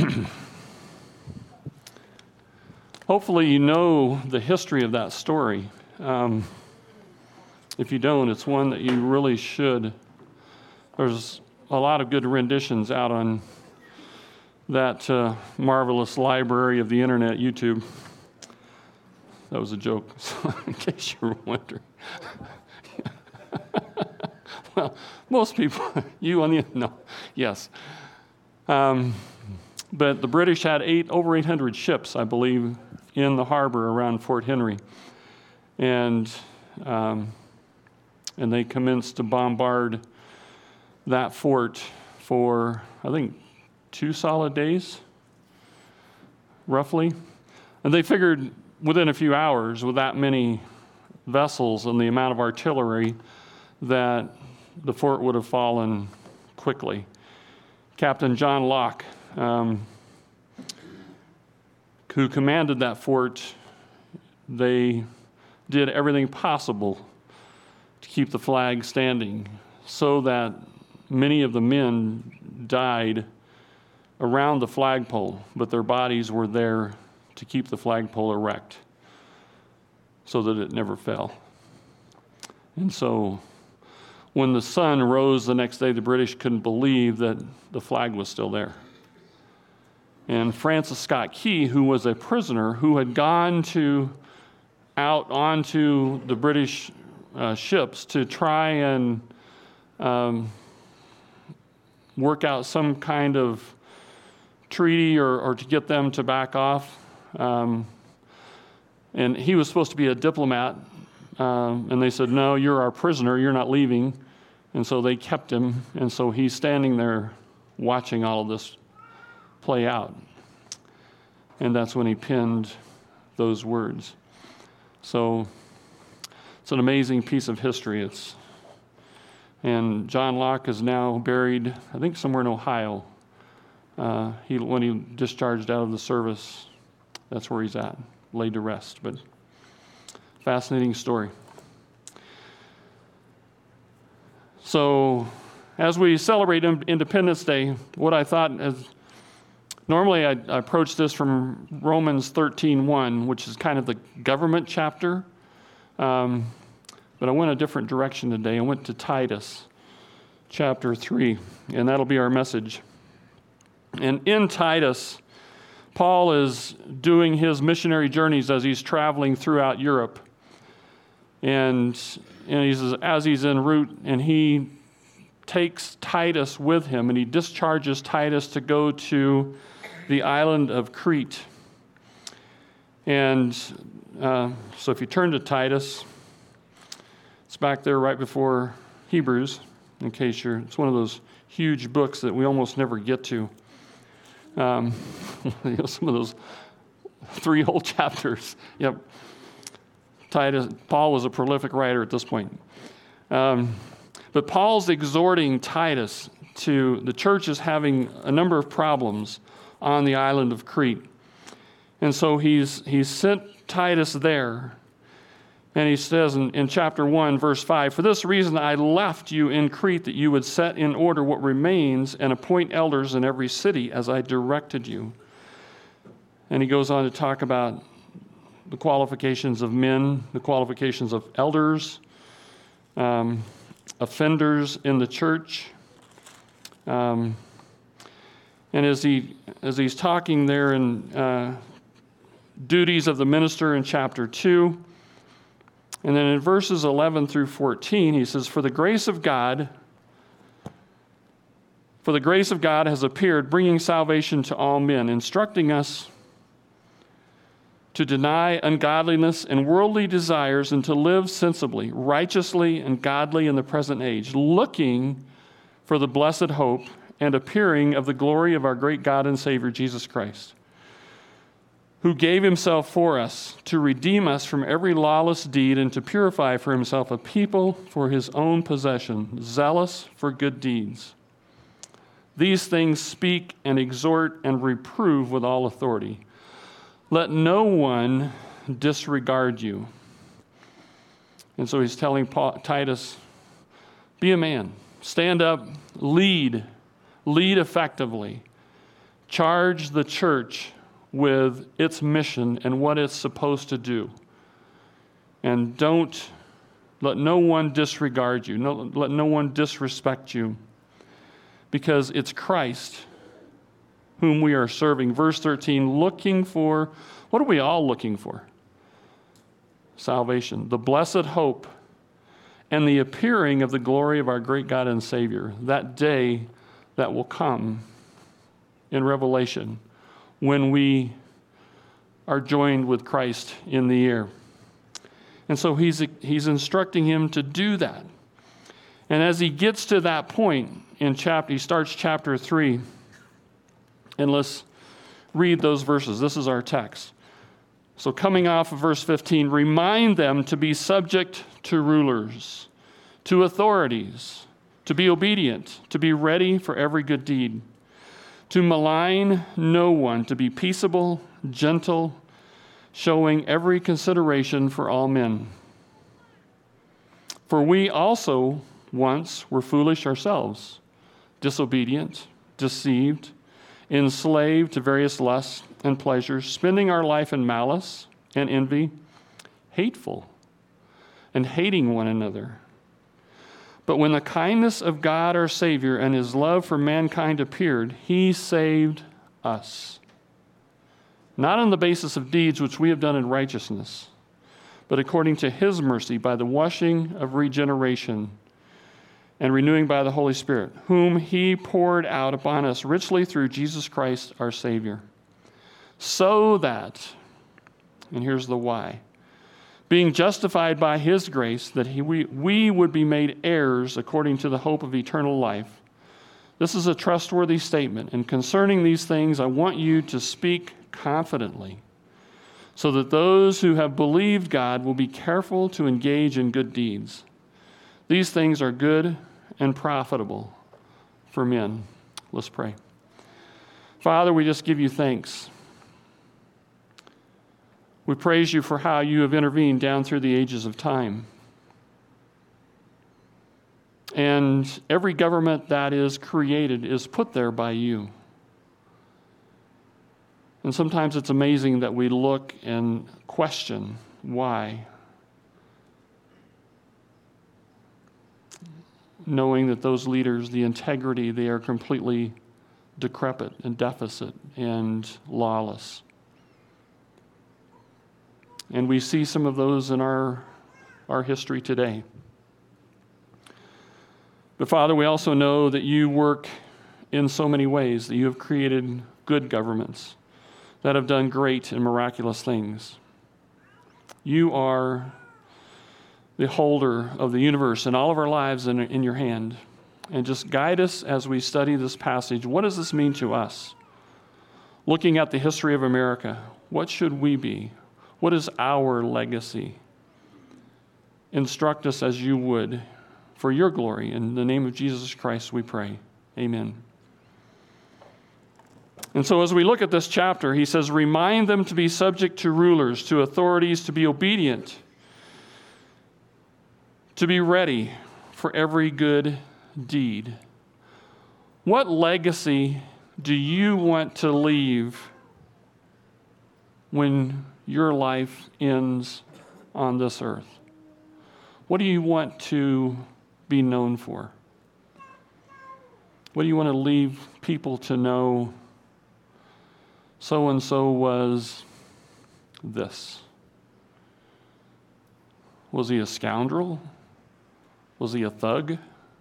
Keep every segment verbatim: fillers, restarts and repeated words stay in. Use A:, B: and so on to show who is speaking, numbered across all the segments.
A: Hopefully you know the history of that story. Um, if you don't, it's one that you really should. There's a lot of good renditions out on that uh, marvelous library of the internet, YouTube. That was a joke, so in case you were wondering. Well, most people, you on the, no, yes. Um, but the British had eight, over eight hundred ships, I believe, in the harbor around Fort Henry. And, um, and they commenced to bombard that fort for, I think, two solid days, roughly. And they figured within a few hours, with that many vessels and the amount of artillery, that the fort would have fallen quickly. Captain John Locke, um, who commanded that fort, they did everything possible to keep the flag standing, so that many of the men died around the flagpole, but their bodies were there to keep the flagpole erect so that it never fell. And so when the sun rose the next day, the British couldn't believe that the flag was still there. And Francis Scott Key, who was a prisoner who had gone to out onto the British uh, ships to try and um, work out some kind of treaty or, or to get them to back off. Um, and he was supposed to be a diplomat, um, and they said, no, you're our prisoner, you're not leaving. And so they kept him, and so he's standing there watching all of this play out. And that's when he penned those words. So it's an amazing piece of history. It's, and John Locke is now buried, I think, somewhere in Ohio. Uh, he, when he discharged out of the service, that's where he's at, laid to rest. But fascinating story. So as we celebrate Independence Day, what I thought is, normally I, I approach this from Romans thirteen one, which is kind of the government chapter. Um, but I went a different direction today. I went to Titus chapter three, and that'll be our message. And in Titus, Paul is doing his missionary journeys as he's traveling throughout Europe. And, and he says, as he's en route, and he takes Titus with him, and he discharges Titus to go to the island of Crete. And uh, so if you turn to Titus, it's back there right before Hebrews, in case you're, it's one of those huge books that we almost never get to. Um, you know, some of those three whole chapters. Yep. Titus, Paul was a prolific writer at this point. Um, but Paul's exhorting Titus to, the church is having a number of problems on the island of Crete. And so he's he's sent Titus there. And he says in, in chapter one, verse five, for this reason I left you in Crete, that you would set in order what remains and appoint elders in every city as I directed you. And he goes on to talk about the qualifications of men, the qualifications of elders, um, offenders in the church. Um, and as he as he's talking there in uh, duties of the minister in chapter two, and then in verses eleven through fourteen, he says, For the grace of God, for the grace of God has appeared, bringing salvation to all men, instructing us to deny ungodliness and worldly desires and to live sensibly, righteously, and godly in the present age, looking for the blessed hope and appearing of the glory of our great God and Savior, Jesus Christ, who gave himself for us to redeem us from every lawless deed and to purify for himself a people for his own possession, zealous for good deeds. These things speak and exhort and reprove with all authority. Let no one disregard you. And so he's telling Paul, Titus, be a man, stand up, lead, lead effectively. Charge the church with its mission and what it's supposed to do. And don't let no one disregard you. No, let no one disrespect you. Because it's Christ whom we are serving. Verse thirteen, looking for, what are we all looking for? Salvation, the blessed hope, and the appearing of the glory of our great God and Savior, that day that will come in Revelation when we are joined with Christ in the air. And so he's, he's instructing him to do that. And as he gets to that point in chapter, he starts chapter three, and let's read those verses. This is our text. So coming off of verse fifteen, remind them to be subject to rulers, to authorities, to be obedient, to be ready for every good deed, to malign no one, to be peaceable, gentle, showing every consideration for all men. For we also once were foolish ourselves, disobedient, deceived, enslaved to various lusts and pleasures, spending our life in malice and envy, hateful, and hating one another. But when the kindness of God our Savior and his love for mankind appeared, he saved us, not on the basis of deeds which we have done in righteousness, but according to his mercy by the washing of regeneration and renewing by the Holy Spirit, whom he poured out upon us richly through Jesus Christ our Savior, so that, and here's the why, being justified by his grace, that he, we, we would be made heirs according to the hope of eternal life. This is a trustworthy statement, and concerning these things I want you to speak confidently, so that those who have believed God will be careful to engage in good deeds. These things are good and profitable for men. Let's pray. Father, we just give you thanks. We praise you for how you have intervened down through the ages of time. And every government that is created is put there by you. And sometimes it's amazing that we look and question why, knowing that those leaders, the integrity, they are completely decrepit and deficit and lawless. And we see some of those in our, our history today. But Father, we also know that you work in so many ways, that you have created good governments that have done great and miraculous things. You are the holder of the universe and all of our lives in, in your hand. And just guide us as we study this passage. What does this mean to us? Looking at the history of America, what should we be? What is our legacy? Instruct us as you would for your glory. In the name of Jesus Christ we pray. Amen. And so as we look at this chapter, he says, remind them to be subject to rulers, to authorities, to be obedient, to be ready for every good deed. What legacy do you want to leave when your life ends on this earth? What do you want to be known for? What do you want to leave people to know? So-and-so was this. Was he a scoundrel? Was he a thug?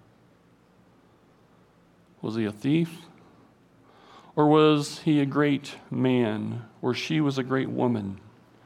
A: Was he a thief? Or was he a great man? Or she was a great woman?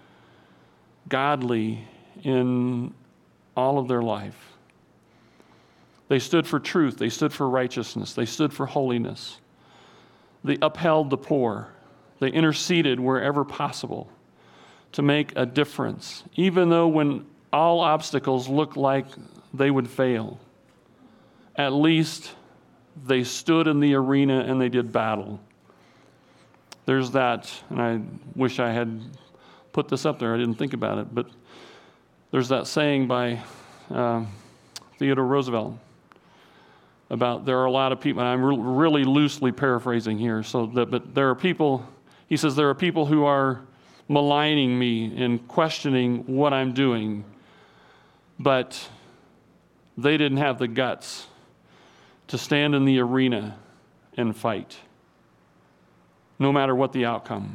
A: Godly in all of their life. They stood for truth. They stood for righteousness. They stood for holiness. They upheld the poor. They interceded wherever possible to make a difference, even though when all obstacles looked like they would fail. At least they stood in the arena and they did battle. There's that, and I wish I had put this up there. I didn't think about it, but there's that saying by uh, Theodore Roosevelt. about there are a lot of people, and I'm re- really loosely paraphrasing here, so that, but there are people, he says, there are people who are maligning me and questioning what I'm doing, but they didn't have the guts to stand in the arena and fight, no matter what the outcome,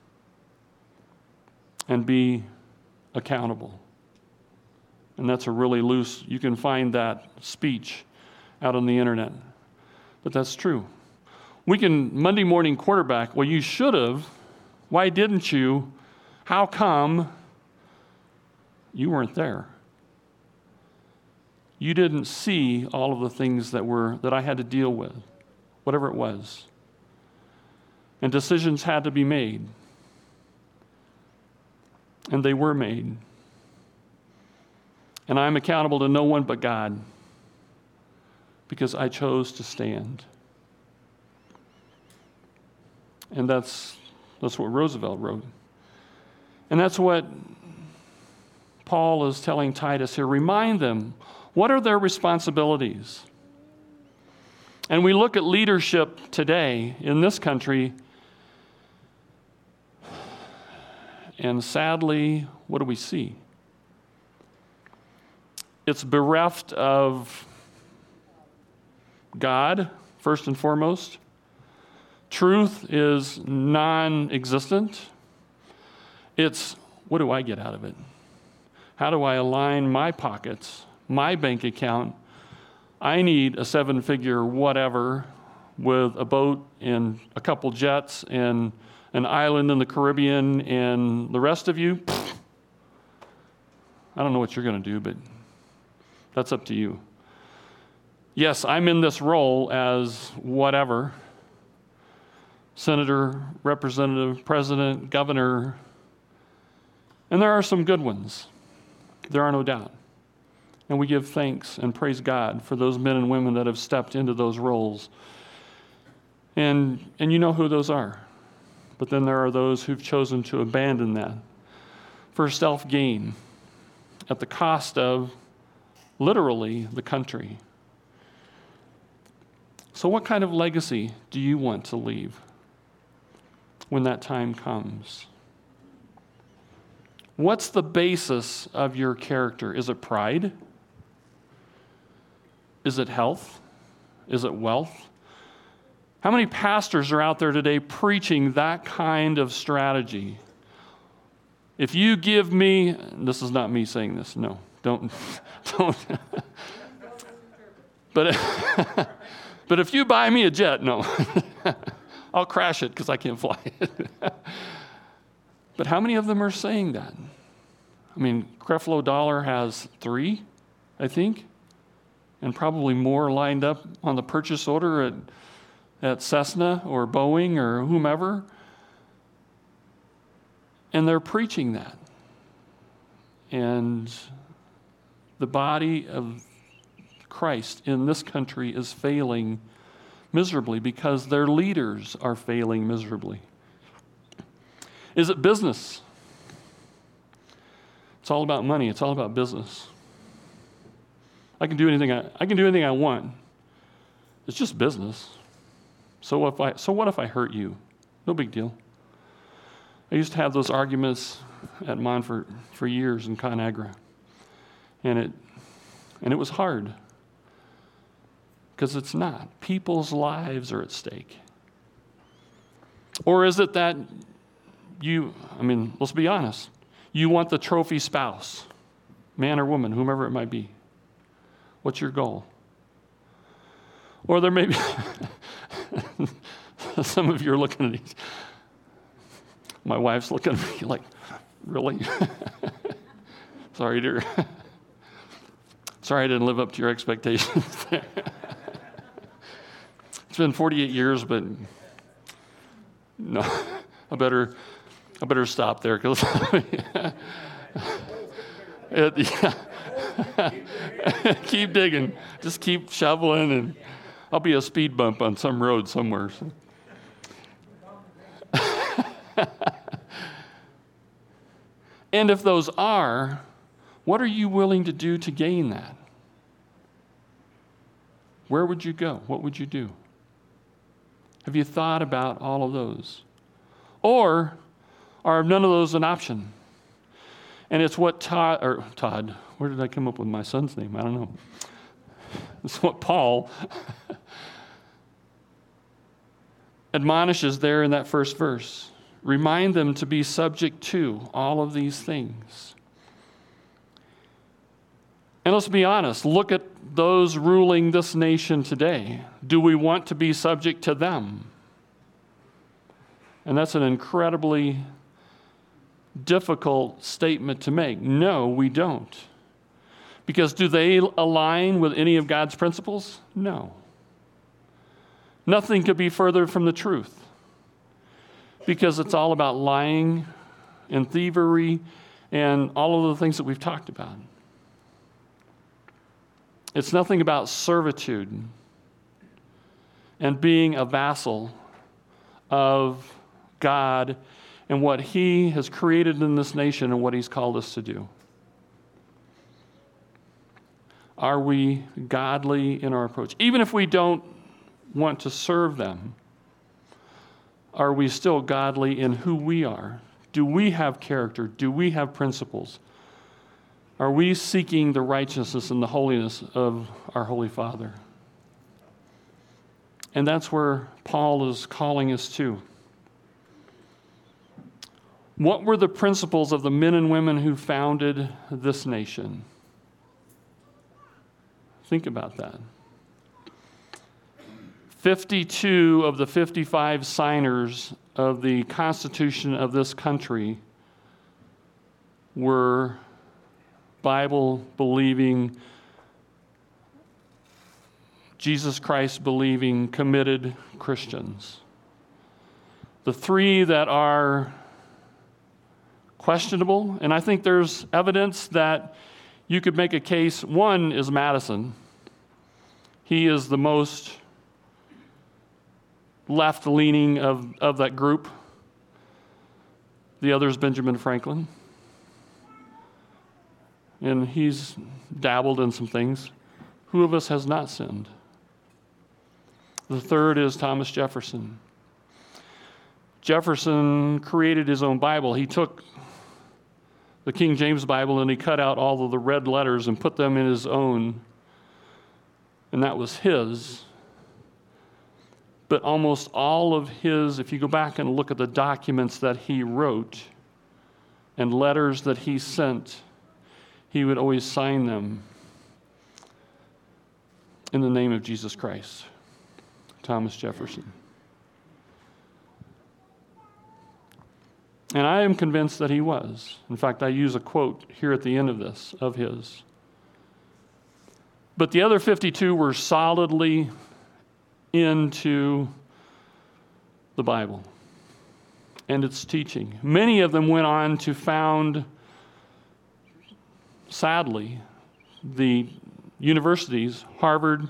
A: and be accountable. And that's a really loose, you can find that speech out on the internet. But that's true. We can Monday morning quarterback, well, you should have. Why didn't you? How come? You weren't there. You didn't see all of the things that were that I had to deal with, whatever it was. And decisions had to be made. And they were made. And I'm accountable to no one but God, because I chose to stand. And that's that's what Roosevelt wrote. And that's what Paul is telling Titus here. Remind them, what are their responsibilities? And we look at leadership today in this country, and sadly, what do we see? It's bereft of God, first and foremost. Truth is non-existent. It's, what do I get out of it? How do I align my pockets, my bank account? I need a seven-figure whatever with a boat and a couple jets and an island in the Caribbean, and the rest of you, pfft, I don't know what you're going to do, but that's up to you. Yes, I'm in this role as whatever, senator, representative, president, governor, and there are some good ones. There are no doubt. And we give thanks and praise God for those men and women that have stepped into those roles. And, and you know who those are. But then there are those who've chosen to abandon that for self-gain at the cost of literally the country. So what kind of legacy do you want to leave when that time comes? What's the basis of your character? Is it pride? Is it health? Is it wealth? How many pastors are out there today preaching that kind of strategy? If you give me, this is not me saying this, no, don't, don't. but, but if you buy me a jet, no, I'll crash it because I can't fly it. But how many of them are saying that? I mean, Creflo Dollar has three, I think, and probably more lined up on the purchase order at, at Cessna or Boeing or whomever. And they're preaching that. And the body of Christ in this country is failing miserably because their leaders are failing miserably. Is it business? It's all about money. It's all about business. I can do anything I, I can do anything I want. It's just business. So if I so what if I hurt you? No big deal. I used to have those arguments at Montfort for years in ConAgra. And it and it was hard. Because it's not. People's lives are at stake. Or is it that you, I mean, let's be honest. You want the trophy spouse, man or woman, whomever it might be. What's your goal? Or there may be, some of you are looking at these. My wife's looking at me like, really? Sorry, dear. Sorry I didn't live up to your expectations there. It's been forty-eight years, but no, I better, I better stop there because yeah. Keep digging, just keep shoveling, and I'll be a speed bump on some road somewhere. So. And if those are, what are you willing to do to gain that? Where would you go? What would you do? Have you thought about all of those? Or are none of those an option? And it's what Todd, or Todd, where did I come up with my son's name? I don't know. It's what Paul admonishes there in that first verse. Remind them to be subject to all of these things. And let's be honest, look at those ruling this nation today. Do we want to be subject to them? And that's an incredibly difficult statement to make. No, we don't. Because do they align with any of God's principles? No. Nothing could be further from the truth. Because it's all about lying and thievery and all of the things that we've talked about. It's nothing about servitude and being a vassal of God and what He has created in this nation and what He's called us to do. Are we godly in our approach? Even if we don't want to serve them, are we still godly in who we are? Do we have character? Do we have principles? Are we seeking the righteousness and the holiness of our Holy Father? And that's where Paul is calling us to. What were the principles of the men and women who founded this nation? Think about that. fifty-two of the fifty-five signers of the Constitution of this country were Bible-believing, Jesus Christ-believing, committed Christians. The three that are questionable, and I think there's evidence that you could make a case. One is Madison. He is the most left-leaning of, of that group. The other is Benjamin Franklin. And he's dabbled in some things. Who of us has not sinned? The third is Thomas Jefferson. Jefferson created his own Bible. He took the King James Bible and he cut out all of the red letters and put them in his own. And that was his. But almost all of his, if you go back and look at the documents that he wrote and letters that he sent, he would always sign them in the name of Jesus Christ. Thomas Jefferson. And I am convinced that he was. In fact, I use a quote here at the end of this of his. But the other fifty-two were solidly into the Bible and its teaching. Many of them went on to found, sadly, the universities, Harvard,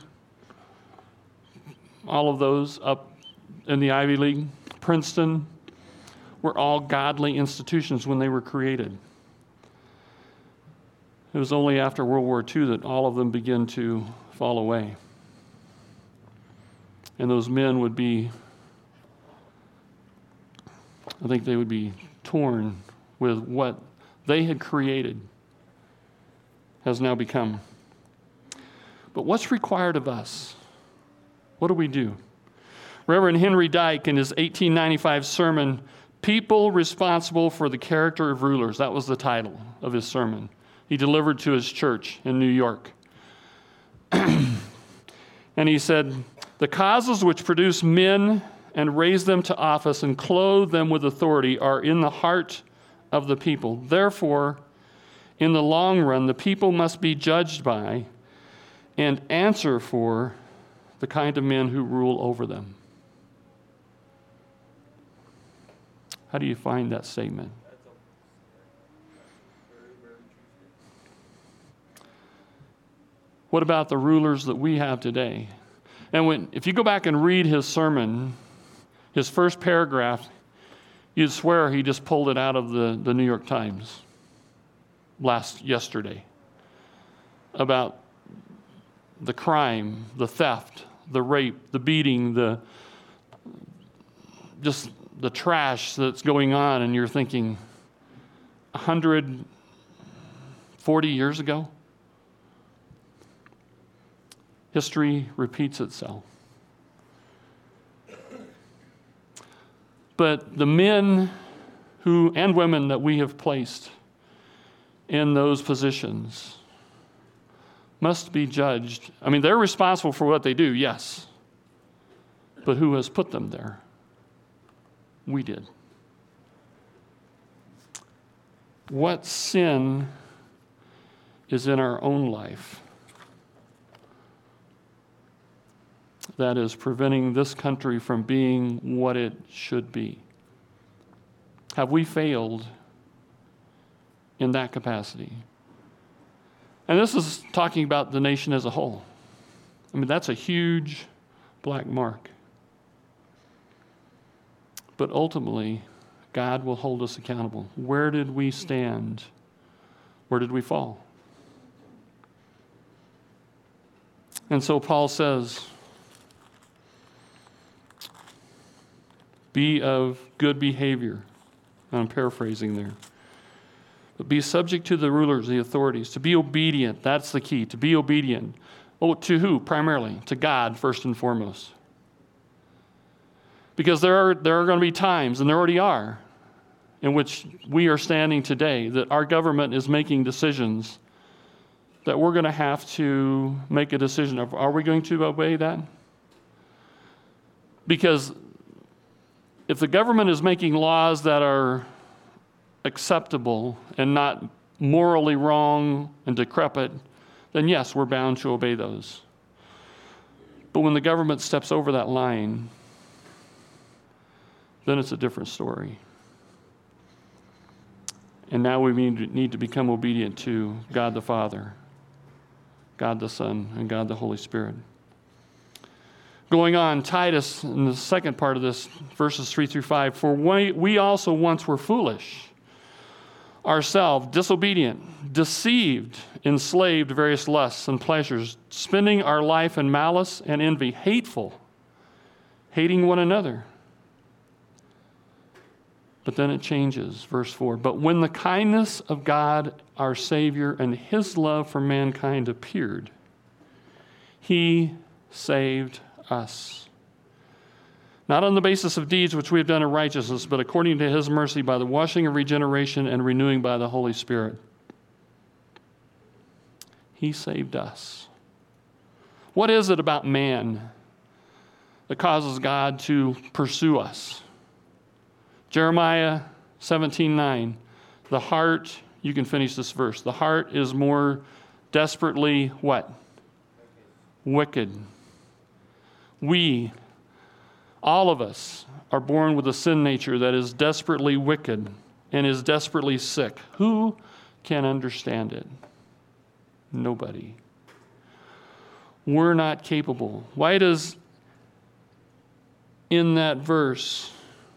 A: all of those up in the Ivy League, Princeton, were all godly institutions when they were created. It was only after World War Two that all of them began to fall away. And those men would be, I think they would be torn with what they had created has now become. But what's required of us? What do we do? Reverend Henry Dyke, in his eighteen ninety-five sermon, People Responsible for the Character of Rulers, that was the title of his sermon. He delivered to his church in New York. And he said, the causes which produce men and raise them to office and clothe them with authority are in the heart of the people. Therefore, in the long run, the people must be judged by and answer for the kind of men who rule over them. How do you find that statement? What about the rulers that we have today? And when, if you go back and read his sermon, his first paragraph, you'd swear he just pulled it out of the, the New York Times last yesterday about the crime, the theft, the rape, the beating, the just the trash that's going on, and you're thinking, one hundred forty years ago? History repeats itself. But the men who and women that we have placed in those positions must be judged. I mean, they're responsible for what they do, yes. But who has put them there? We did. What sin is in our own life that is preventing this country from being what it should be? Have we failed in that capacity? And this is talking about the nation as a whole. I mean, that's a huge black mark. But ultimately, God will hold us accountable. Where did we stand? Where did we fall? And so Paul says, be of good behavior. I'm paraphrasing there. But be subject to the rulers, the authorities. To be obedient, that's the key. To be obedient. Oh, to who? Primarily, to God first and foremost. Because there are there are going to be times, and there already are, in which we are standing today, that our government is making decisions that we're going to have to make a decision of, are we going to obey that? Because if the government is making laws that are acceptable and not morally wrong and decrepit, then yes, we're bound to obey those. But when the government steps over that line, then it's a different story. And now we need to become obedient to God the Father, God the Son, and God the Holy Spirit. Going on, Titus, in the second part of this, verses three through five, for we, we also once were foolish, ourselves disobedient, deceived, enslaved to various lusts and pleasures, spending our life in malice and envy, hateful, hating one another. But then it changes, verse four. But when the kindness of God, our Savior, and his love for mankind appeared, he saved us. Not on the basis of deeds which we have done in righteousness, but according to his mercy by the washing of regeneration and renewing by the Holy Spirit. He saved us. What is it about man that causes God to pursue us? Jeremiah seventeen nine, the heart, you can finish this verse, the heart is more desperately what? Wicked. We, all of us, are born with a sin nature that is desperately wicked and is desperately sick. Who can understand it? Nobody. We're not capable. Why does, in that verse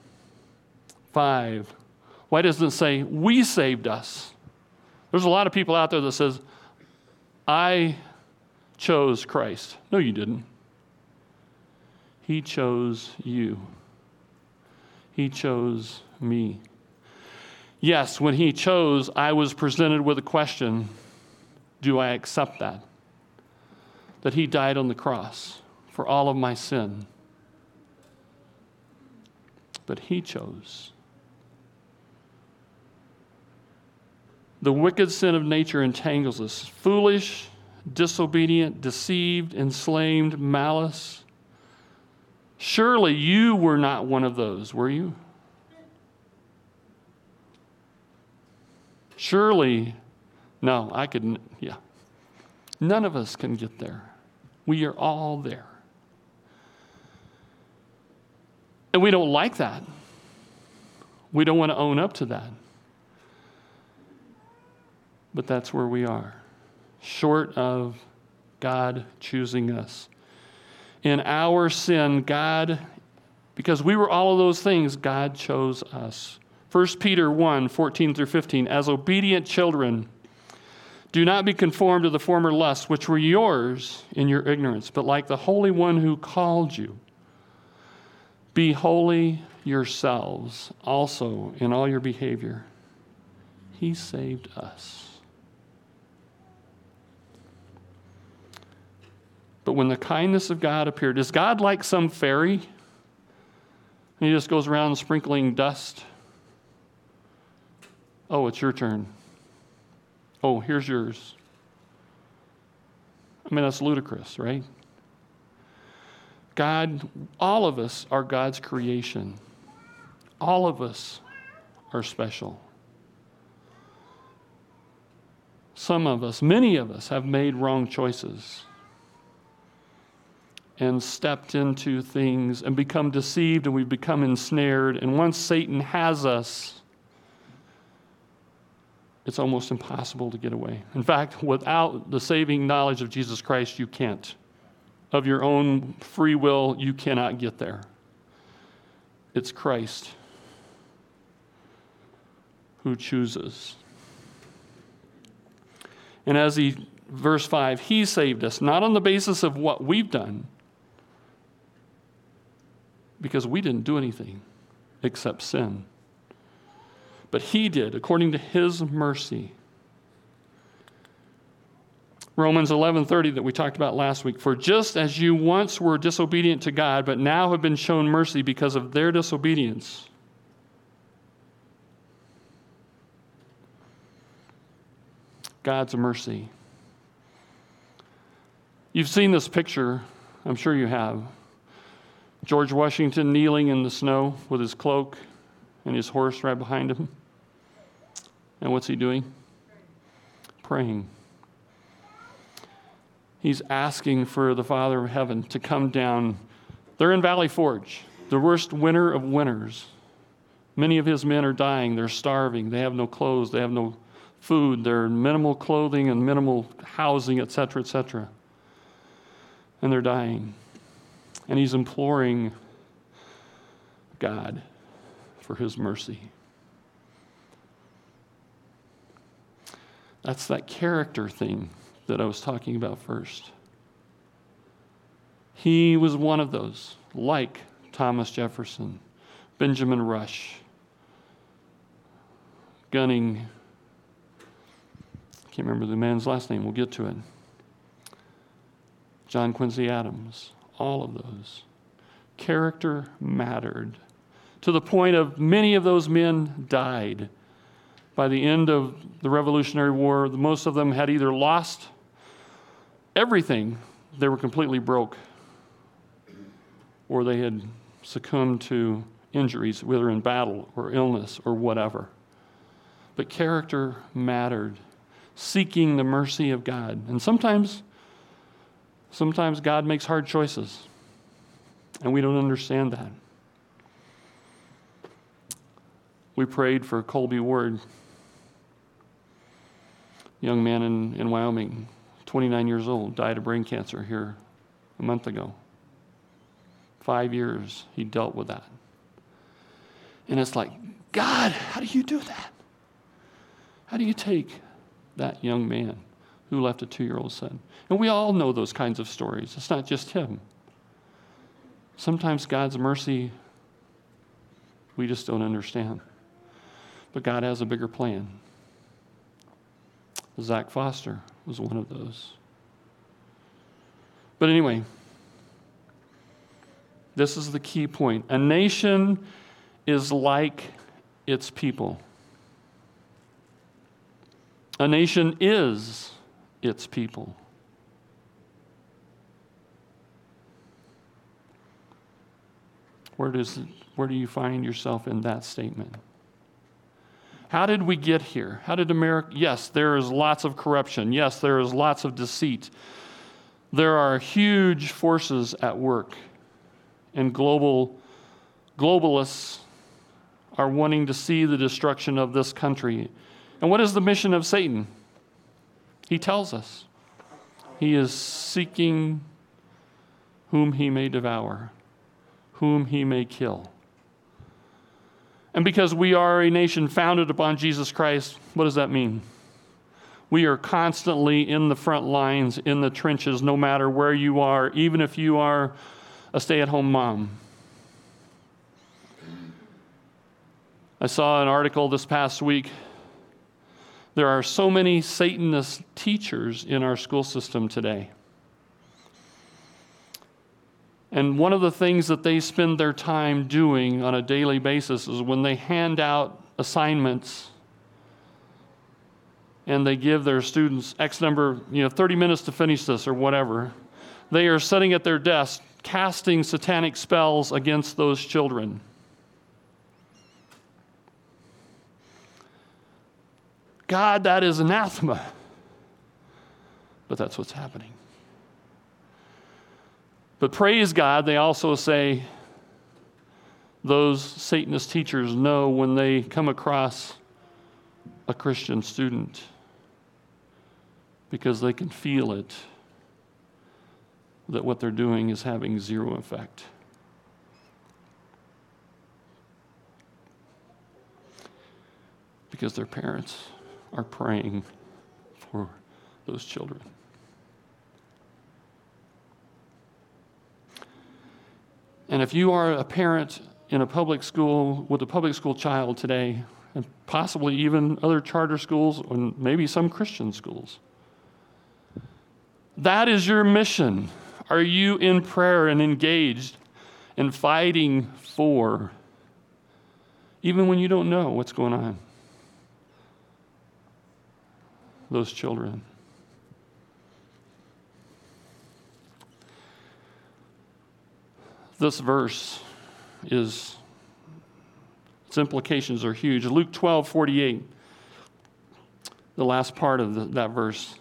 A: five, why doesn't it say, we saved us? There's a lot of people out there that says, I chose Christ. No, you didn't. He chose you. He chose me. Yes, when he chose, I was presented with a question, do I accept that? That he died on the cross for all of my sin. But he chose. The wicked sin of nature entangles us. Foolish, disobedient, deceived, enslaved, malice. Surely you were not one of those, were you? Surely, no, I couldn't, yeah. None of us can get there. We are all there. And we don't like that. We don't want to own up to that. But that's where we are, short of God choosing us. In our sin, God, because we were all of those things, God chose us. First Peter one, fourteen through fifteen, as obedient children, Do not be conformed to the former lusts which were yours in your ignorance, but like the Holy One who called you, be holy yourselves also in all your behavior. He saved us. But when the kindness of God appeared, is God like some fairy? And he just goes around sprinkling dust? Oh, it's your turn. Oh, here's yours. I mean, that's ludicrous, right? God, all of us are God's creation. All of us are special. Some of us, many of us, have made wrong choices and stepped into things and become deceived, and we've become ensnared. And once Satan has us, it's almost impossible to get away. In fact, without the saving knowledge of Jesus Christ, you can't. Of your own free will, you cannot get there. It's Christ who chooses. And as he, verse five, he saved us, not on the basis of what we've done, because we didn't do anything except sin. But he did, according to his mercy. Romans eleven thirty that we talked about last week. For just as you once were disobedient to God, but now have been shown mercy because of their disobedience. God's mercy. You've seen this picture, I'm sure you have. George Washington kneeling in the snow with his cloak and his horse right behind him. And what's he doing? Praying. He's asking for the Father of heaven to come down. They're in Valley Forge, the worst winter of winters. Many of his men are dying. They're starving. They have no clothes. They have no food. They're minimal clothing and minimal housing, et cetera, et cetera. And they're dying. And he's imploring God for his mercy. That's that character thing that I was talking about first. He was one of those, like Thomas Jefferson, Benjamin Rush, Gunning. Can't remember the man's last name. We'll get to it. John Quincy Adams. All of those. Character mattered to the point of many of those men died. By the end of the Revolutionary War, most of them had either lost everything, they were completely broke, or they had succumbed to injuries, whether in battle or illness or whatever. But character mattered, seeking the mercy of God. And sometimes, sometimes God makes hard choices, and we don't understand that. We prayed for Colby Ward, young man in, in Wyoming, twenty-nine years old, died of brain cancer here a month ago. Five years he dealt with that. And it's like, God, how do you do that? How do you take that young man who left a two-year-old son? And we all know those kinds of stories. It's not just him. Sometimes God's mercy, we just don't understand. But God has a bigger plan. Zach Foster was one of those. But anyway, this is the key point. A nation is like its people. A nation is its people. Where does where do you find yourself in that statement? How did we get here? How did America? Yes, there is lots of corruption. Yes, there is lots of deceit. There are huge forces at work, and global globalists are wanting to see the destruction of this country. And what is the mission of Satan? He tells us. He is seeking whom he may devour, whom he may kill. And because we are a nation founded upon Jesus Christ, what does that mean? We are constantly in the front lines, in the trenches, no matter where you are, even if you are a stay-at-home mom. I saw an article this past week. There are so many Satanist teachers in our school system today. And one of the things that they spend their time doing on a daily basis is when they hand out assignments and they give their students X number, you know, thirty minutes to finish this or whatever, they are sitting at their desk casting satanic spells against those children. God, that is anathema. But that's what's happening. But praise God, they also say those Satanist teachers know when they come across a Christian student because they can feel it, that what they're doing is having zero effect. Because their parents are praying for those children. And if you are a parent in a public school with a public school child today, and possibly even other charter schools and maybe some Christian schools, that is your mission. Are you in prayer and engaged in fighting for, even when you don't know what's going on, those children? This verse is, its implications are huge. Luke twelve forty-eight, the last part of the, that verse.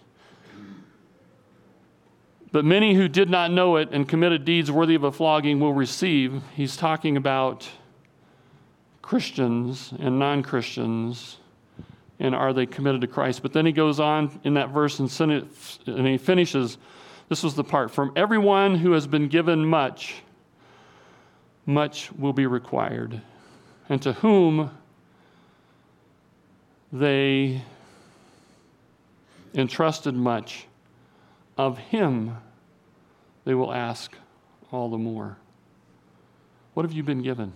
A: But many who did not know it and committed deeds worthy of a flogging will receive. He's talking about Christians and non-Christians, and are they committed to Christ? But then he goes on in that verse and, and he finishes, this was the part, from everyone who has been given much, much will be required. And to whom they entrusted much, of him they will ask all the more. What have you been given?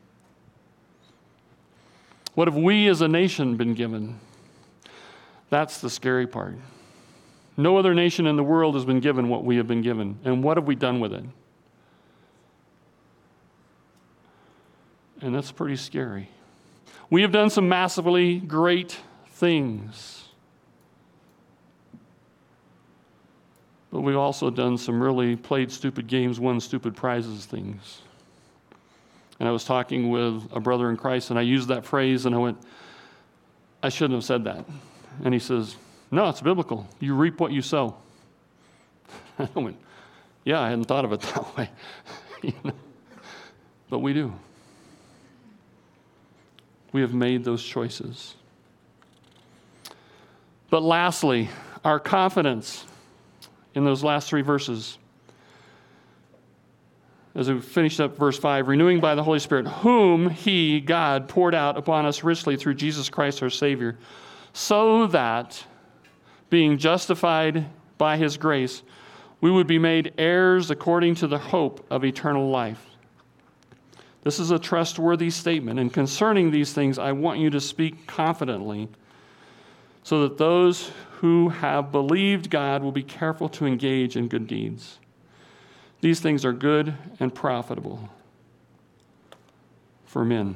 A: What have we as a nation been given? That's the scary part. No other nation in the world has been given what we have been given. And what have we done with it? And that's pretty scary. We have done some massively great things. But we've also done some really played stupid games, won stupid prizes things. And I was talking with a brother in Christ, and I used that phrase, and I went, I shouldn't have said that. And he says, no, it's biblical. You reap what you sow. I went, yeah, I hadn't thought of it that way. You know? But we do. We have made those choices. But lastly, our confidence in those last three verses, as we finished up verse five, renewing by the Holy Spirit, whom he, God, poured out upon us richly through Jesus Christ our Savior, so that, being justified by his grace, we would be made heirs according to the hope of eternal life. This is a trustworthy statement, and concerning these things, I want you to speak confidently, so that those who have believed God will be careful to engage in good deeds. These things are good and profitable for men.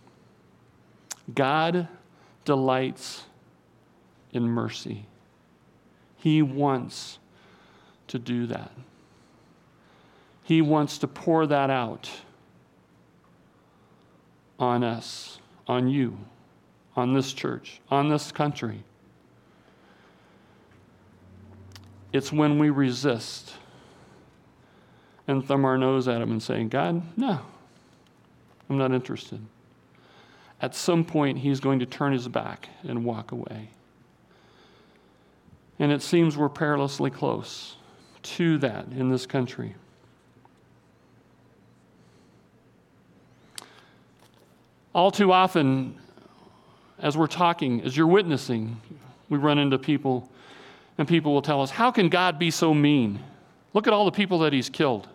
A: God delights in mercy. He wants to do that. He wants to pour that out on us, on you, on this church, on this country. It's when we resist and thumb our nose at him and saying, God, no, I'm not interested. At some point, he's going to turn his back and walk away. And it seems we're perilously close to that in this country. All too often, as we're talking, as you're witnessing, We run into people, and people will tell us, how can God be so mean? Look at all the people that he's killed.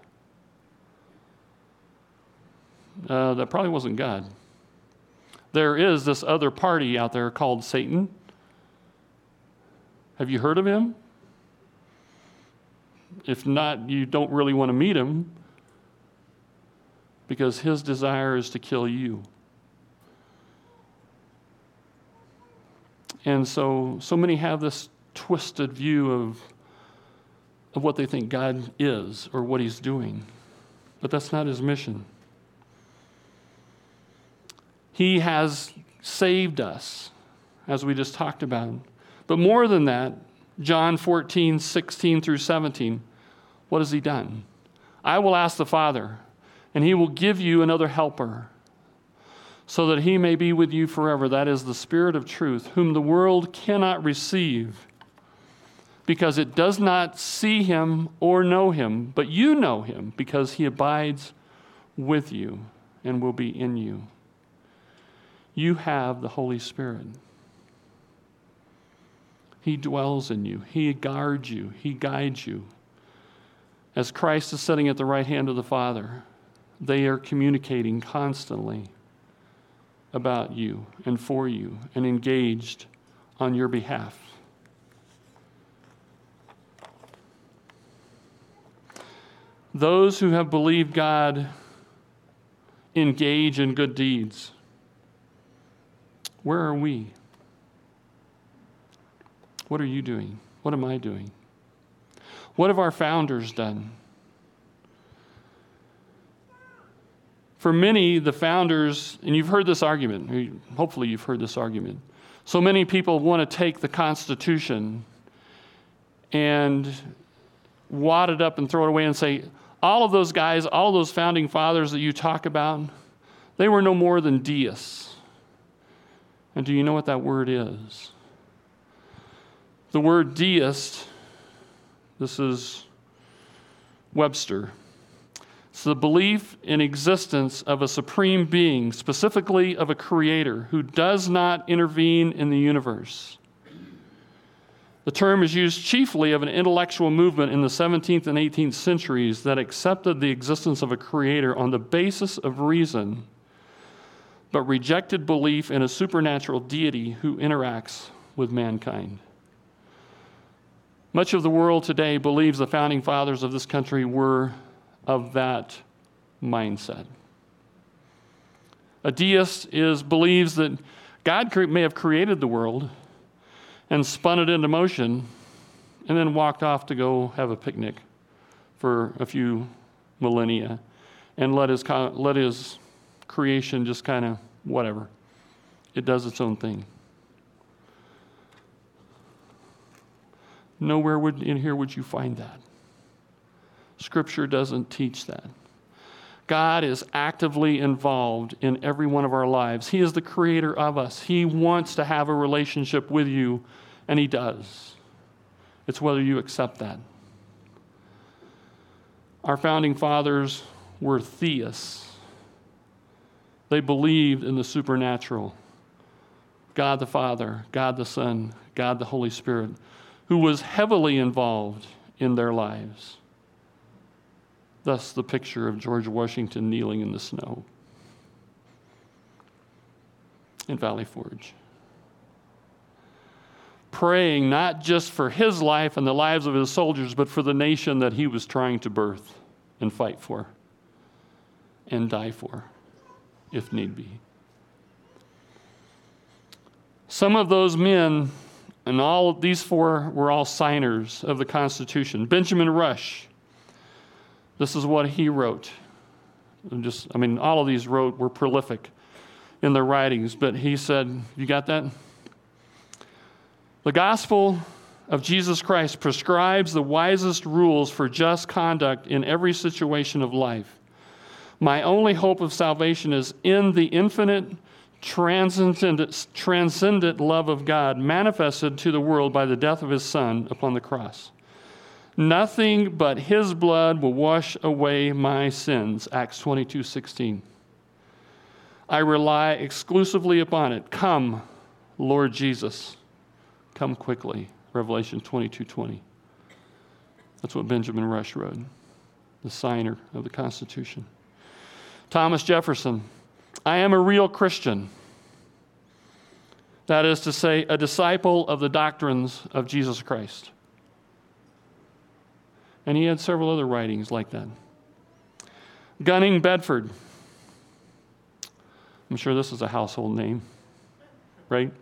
A: Uh, that probably wasn't God. There is this other party out there called Satan. Have you heard of him? If not, you don't really want to meet him, because his desire is to kill you. And so, so many have this twisted view of, of what they think God is or what he's doing. But that's not his mission. He has saved us, as we just talked about. But more than that, John fourteen, sixteen through seventeen, what has he done? I will ask the Father, and he will give you another helper, so that he may be with you forever. That is the Spirit of truth, whom the world cannot receive, because it does not see him or know him, but you know him, because he abides with you and will be in you. You have the Holy Spirit. He dwells in you. He guards you. He guides you. As Christ is sitting at the right hand of the Father, they are communicating constantly about you and for you and engaged on your behalf. Those who have believed God engage in good deeds. Where are we? What are you doing? What am I doing? What have our founders done? For many, the founders, and you've heard this argument, hopefully you've heard this argument. So many people want to take the Constitution and wad it up and throw it away and say, all of those guys, all of those founding fathers that you talk about, they were no more than deists. And do you know what that word is? The word deist, this is Webster. It's the belief in existence of a supreme being, specifically of a creator, who does not intervene in the universe. The term is used chiefly of an intellectual movement in the seventeenth and eighteenth centuries that accepted the existence of a creator on the basis of reason, but rejected belief in a supernatural deity who interacts with mankind. Much of the world today believes the founding fathers of this country were of that mindset. A deist is believes that God may have created the world and spun it into motion and then walked off to go have a picnic for a few millennia and let his, let his creation just kind of whatever. It does its own thing. Nowhere would, in here would you find that. Scripture doesn't teach that. God is actively involved in every one of our lives. He is the creator of us. He wants to have a relationship with you, and he does. It's whether you accept that. Our founding fathers were theists. They believed in the supernatural. God the Father, God the Son, God the Holy Spirit, who was heavily involved in their lives. Thus the picture of George Washington kneeling in the snow in Valley Forge. Praying not just for his life and the lives of his soldiers, but for the nation that he was trying to birth and fight for and die for, if need be. Some of those men, and all these four were all signers of the Constitution. Benjamin Rush, this is what he wrote. And just, I mean, all of these wrote were prolific in their writings, but he said, you got that? The gospel of Jesus Christ prescribes the wisest rules for just conduct in every situation of life. My only hope of salvation is in the infinite, transcendent, transcendent love of God manifested to the world by the death of his Son upon the cross. Nothing but his blood will wash away my sins, Acts twenty-two sixteen. I rely exclusively upon it. Come, Lord Jesus. come quickly, Revelation twenty-two twenty. That's what Benjamin Rush wrote, the signer of the Constitution. Thomas Jefferson, I am a real Christian. That is to say, a disciple of the doctrines of Jesus Christ. And he had several other writings like that. Gunning Bedford. I'm sure this is a household name, right?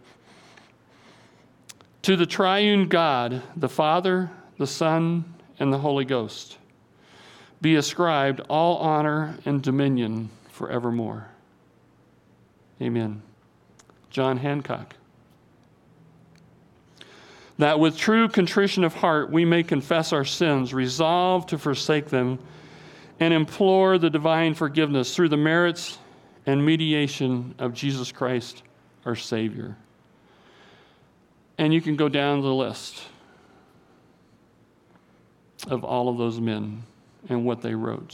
A: To the triune God, the Father, the Son, and the Holy Ghost, be ascribed all honor and dominion forevermore. Amen. John Hancock. That with true contrition of heart we may confess our sins, resolve to forsake them, and implore the divine forgiveness through the merits and mediation of Jesus Christ, our Savior. And you can go down the list of all of those men and what they wrote.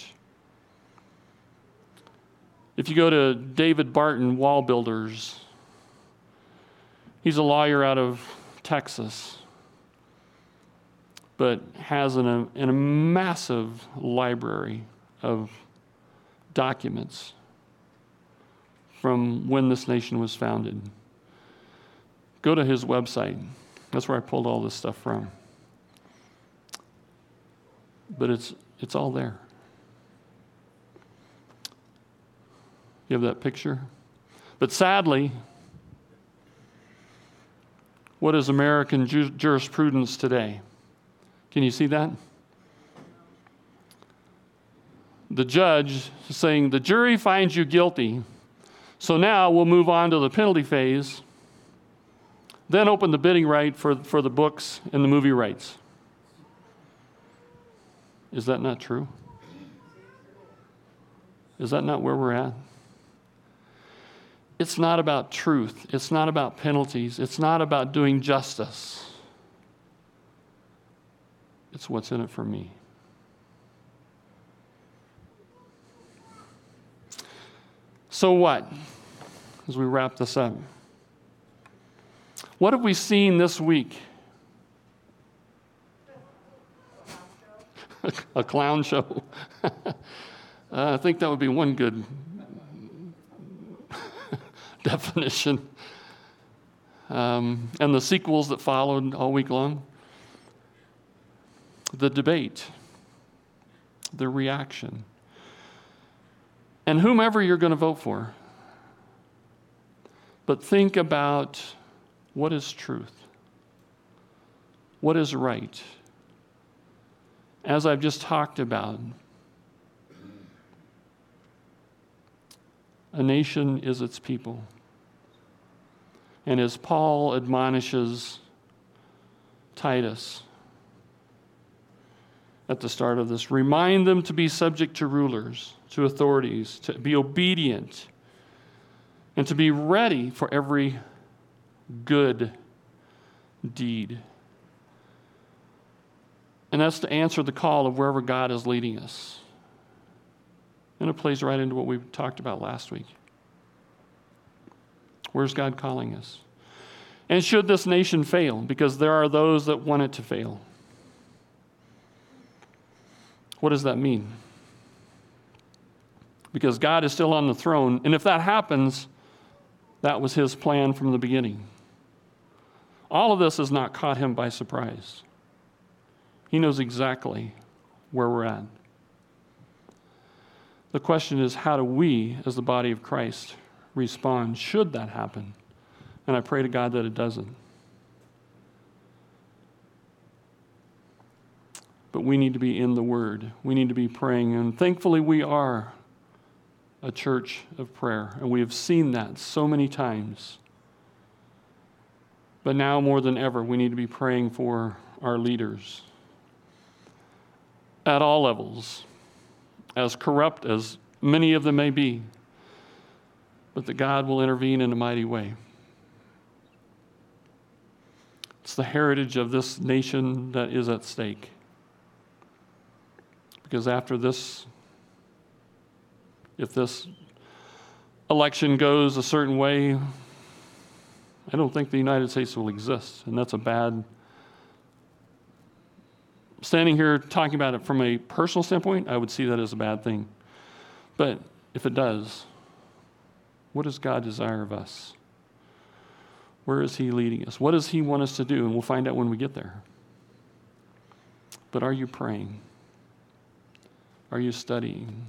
A: If you go to David Barton, Wall Builders, he's a lawyer out of Texas, but has an, a, an, a massive library of documents from when this nation was founded. Go to his website. That's where I pulled all this stuff from. But it's it's all there. You have that picture? But sadly, what is American ju- jurisprudence today? Can you see that? The judge saying, the jury finds you guilty, so now we'll move on to the penalty phase, then open the bidding right for, for the books and the movie rights. Is that not true? Is that not where we're at? It's not about truth. It's not about penalties. It's not about doing justice. It's what's in it for me. So what, as we wrap this up? What have we seen this week? A clown show. uh, I think that would be one good definition. Um, and the sequels that followed all week long. The debate. The reaction. And whomever you're going to vote for. But think about what is truth? What is right? As I've just talked about, a nation is its people. And as Paul admonishes Titus at the start of this, remind them to be subject to rulers, to authorities, to be obedient, and to be ready for every good deed. And that's to answer the call of wherever God is leading us. And it plays right into what we talked about last week. Where's God calling us? And should this nation fail, because there are those that want it to fail, what does that mean? Because God is still on the throne, and if that happens, that was his plan from the beginning. All of this has not caught him by surprise. He knows exactly where we're at. The question is, how do we, as the body of Christ, respond should that happen? And I pray to God that it doesn't. But we need to be in the Word. We need to be praying. And thankfully, we are a church of prayer. And we have seen that so many times. But now more than ever, we need to be praying for our leaders at all levels, as corrupt as many of them may be, but that God will intervene in a mighty way. It's the heritage of this nation that is at stake. Because after this, if this election goes a certain way, I don't think the United States will exist, and that's a bad... Standing here talking about it from a personal standpoint, I would see that as a bad thing. But if it does, what does God desire of us? Where is he leading us? What does he want us to do? And we'll find out when we get there. But are you praying? Are you studying?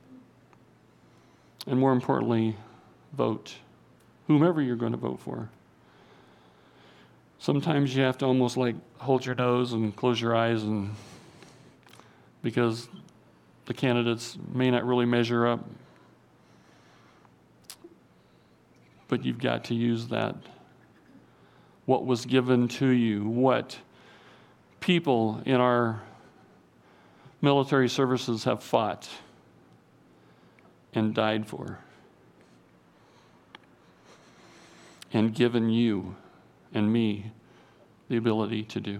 A: And more importantly, vote. Whomever you're going to vote for. Sometimes you have to almost like hold your nose and close your eyes, and because the candidates may not really measure up. But you've got to use that. What was given to you, what people in our military services have fought and died for, and given you and me the ability to do.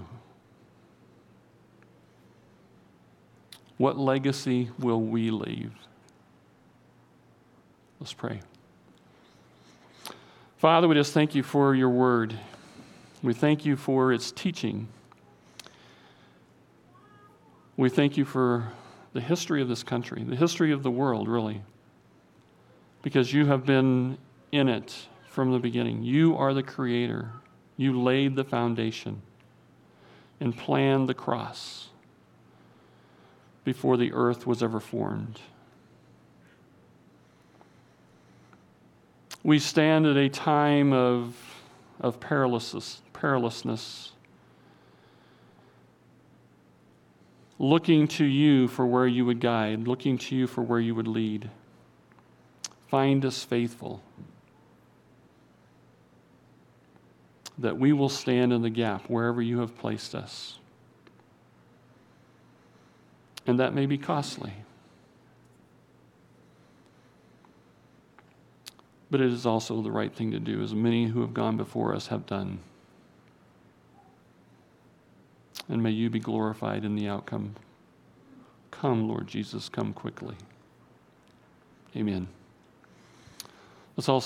A: What legacy will we leave? Let's pray. Father, we just thank you for your word. We thank you for its teaching. We thank you for the history of this country, the history of the world, really, because you have been in it from the beginning. You are the creator. You laid the foundation and planned the cross before the earth was ever formed. We stand at a time of, of perilousness, perilousness, looking to you for where you would guide, looking to you for where you would lead. Find us faithful, that we will stand in the gap wherever you have placed us. And that may be costly. But it is also the right thing to do, as many who have gone before us have done. And may you be glorified in the outcome. Come, Lord Jesus, come quickly. Amen. Let's all